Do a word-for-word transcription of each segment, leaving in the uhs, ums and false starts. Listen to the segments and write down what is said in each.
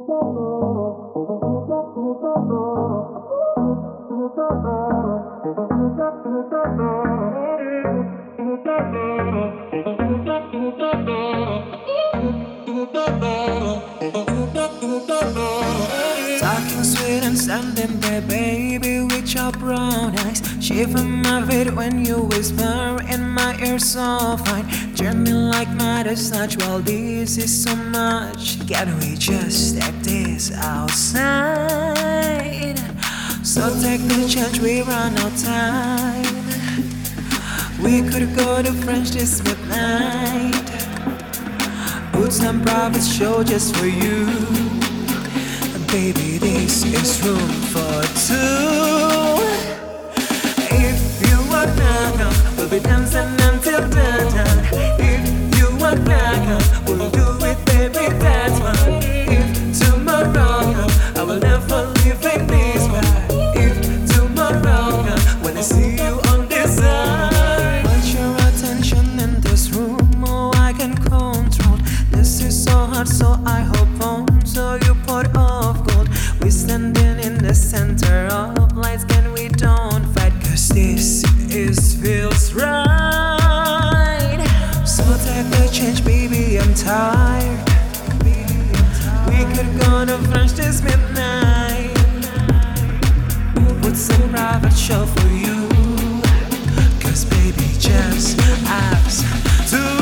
Talking sweet and standing there, baby, with your brown eyes. Shiver my feet when you whisper in my ear so fine. Turn me like Midas touch. Well, this is so much. Can we just take this outside? So take the chance, we run out time. We could go to French this midnight. Put some private show just for you. Baby, this is room for two. If you want now, we'll be dancing until dawn. If you want now, we'll do it, baby, that's fine. If tomorrow, I will never leave in this way. If tomorrow, when I see you on this side, put your attention in this room, oh, I can control. This is so hard, so I hope on. So you put off gold. We standing in the center of lights, can we don't fight? Cause this is feels right. So take the change, baby, I'm tired. We could go to French this midnight. Put some private show for you. Cause baby, just us two.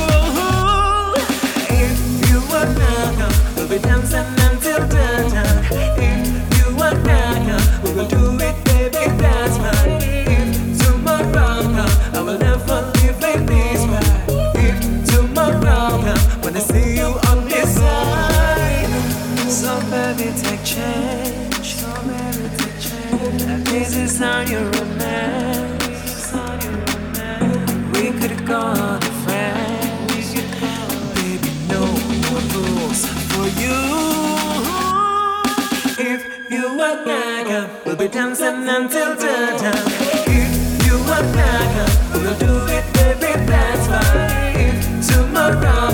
If you want now, we'll be dancing until dawn. If you want now, we will do it, baby, that's fine. If tomorrow, I will never leave in this way. If tomorrow, when I see you on this side, so baby, take change. So baby, take change. This is on your romance. We could go to France. Baby, no more rules for you. If you want Naga, we'll be dancing until dawn. If you want Naga, we'll do it, baby, that's fine. If tomorrow,